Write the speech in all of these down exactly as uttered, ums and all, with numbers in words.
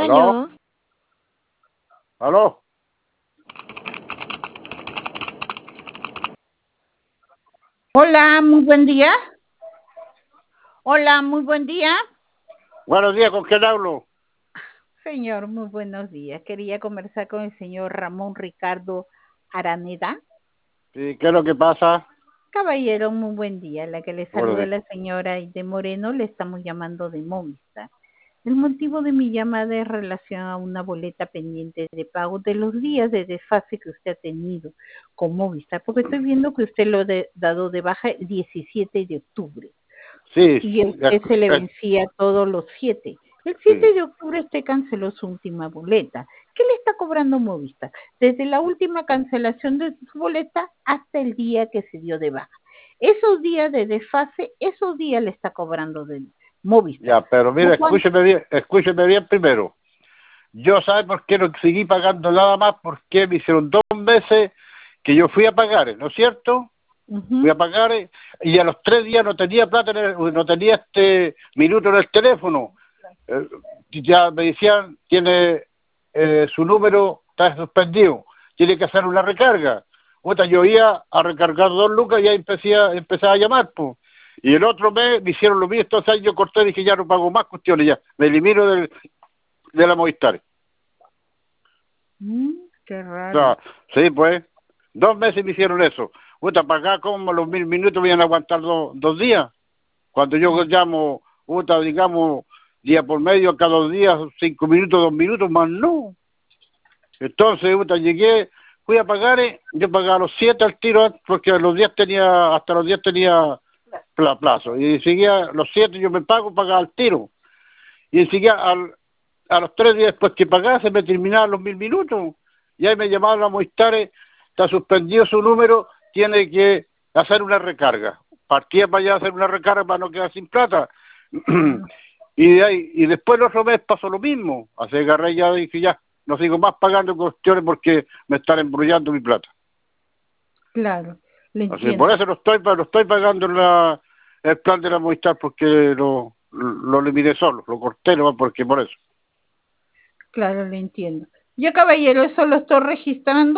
¿Aló? Aló. ¿Aló? Hola, muy buen día. Hola, muy buen día. Buenos días, ¿con quién hablo? Señor, muy buenos días. Quería conversar con el señor Ramón Ricardo Araneda. Sí, ¿qué es lo que pasa? Caballero, muy buen día. La que le Buenos saluda días. la señora Aide Moreno, le estamos llamando de Movistar. El motivo de mi llamada es relación a una boleta pendiente de pago de los días de desfase que usted ha tenido con Movistar, porque estoy viendo que usted lo ha de, dado de baja el diecisiete de octubre. Sí, Y a es- usted se le es- vencía todos los siete. El sí. siete de octubre usted canceló su última boleta. ¿Qué le está cobrando Movistar? Desde la última cancelación de su boleta hasta el día que se dio de baja. Esos días de desfase, esos días le está cobrando de Movistar. Ya, pero mira, ¿Por cuánto? escúcheme bien, escúcheme bien primero. Yo, ¿sabe por qué no seguí pagando nada más? Porque me hicieron dos meses que yo fui a pagar, ¿no es cierto? Fui a Uh-huh. pagar y a los tres días no tenía plata, en el- no tenía este minuto en el teléfono. Eh, ya me decían, tiene eh, su número, está suspendido, tiene que hacer una recarga. Puta, yo iba a recargar dos lucas y ya empecé a, empecé a llamar, pues. Y el otro mes me hicieron lo mismo, entonces yo corté y dije, ya no pago más cuestiones, ya, me elimino del, de la Movistar. Mm, qué O sea, raro. sí, pues, dos meses me hicieron eso. Puta, para acá como los mil minutos me iban a aguantar do- dos días. Cuando yo Mm. llamo, puta, digamos, día por medio, cada dos días, cinco minutos, dos minutos, más no. Entonces, puta, llegué, fui a pagar, eh, yo pagaba los siete al tiro, porque a los diez tenía, hasta los diez tenía pla- plazo. Y seguía los siete, yo me pago, pagaba al tiro. Y enseguida, al, a los tres días después que pagaba, se me terminaban los mil minutos. Y ahí me llamaron a Movistar, eh, está suspendido su número, tiene que hacer una recarga. Partía para allá a hacer una recarga para no quedar sin plata. Claro, Y, de ahí, y después el otro mes pasó lo mismo. Así agarré ya y dije, ya, no sigo más pagando cuestiones porque me están embrullando mi plata. claro, le Así, por entiendo. eso no estoy, pa- no estoy pagando la, el plan de la Movistar porque lo, lo eliminé solo, lo corté nomás porque por eso. Claro, le entiendo. Yo, caballero, eso lo estoy registrando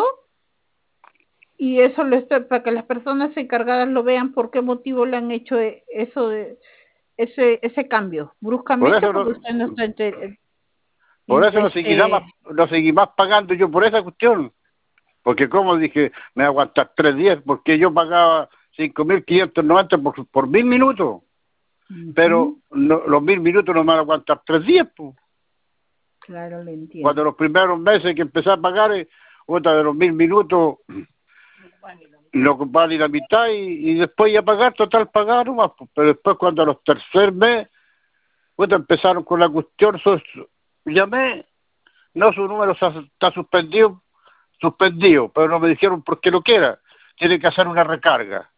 y eso lo estoy para que las personas encargadas lo vean por qué motivo le han hecho e- eso de ese ese cambio Por bruscamente eso porque no, usted no está entre, por in- eso no seguí nada más, este no seguí más pagando yo por esa cuestión. Porque como dije, me voy a aguantar tres días porque yo pagaba cinco mil quinientos noventa por, por mil minutos. Pero uh-huh, no, los mil minutos no me van a aguantar tres días, pues. claro, le Cuando entiendo. los primeros meses que empecé a pagar, eh, otra de los mil minutos, no ocupaba ni la mitad y, y después ya pagar, total pagar nomás, pues. Pero después cuando a los tercer mes, otra empezaron con la cuestión, so- so- llamé, no, su número está, está suspendido, suspendido, pero no me dijeron por qué lo quiera, tiene que hacer una recarga.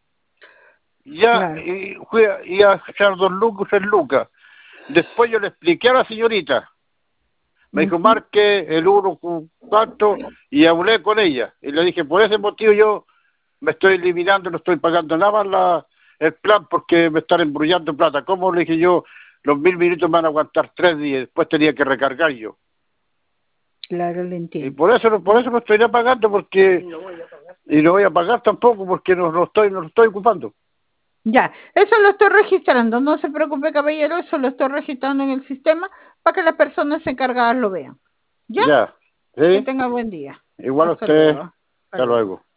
Ya, Claro. y fui a, y a echar dos lucas, tres lucas. Después yo le expliqué a la señorita, me dijo, Uh-huh, marque el uno con cuatro, y hablé con ella. Y le dije, por ese motivo yo me estoy eliminando, no estoy pagando nada más la, el plan porque me están embrullando plata. ¿Cómo? Le dije yo, los mil minutos me van a aguantar tres días, después tenía que recargar yo. claro, le Y entiendo. por eso, no- por eso no estoy pagando, porque, y no voy a pagar tampoco porque no, no estoy, no lo estoy ocupando. Ya, eso lo estoy registrando, no se preocupe, caballero, eso lo estoy registrando en el sistema para que las personas encargadas lo vean. ¿Ya? Ya, Que ¿sí? tenga buen día. Igual a Hasta usted, luego. Hasta hasta luego. luego.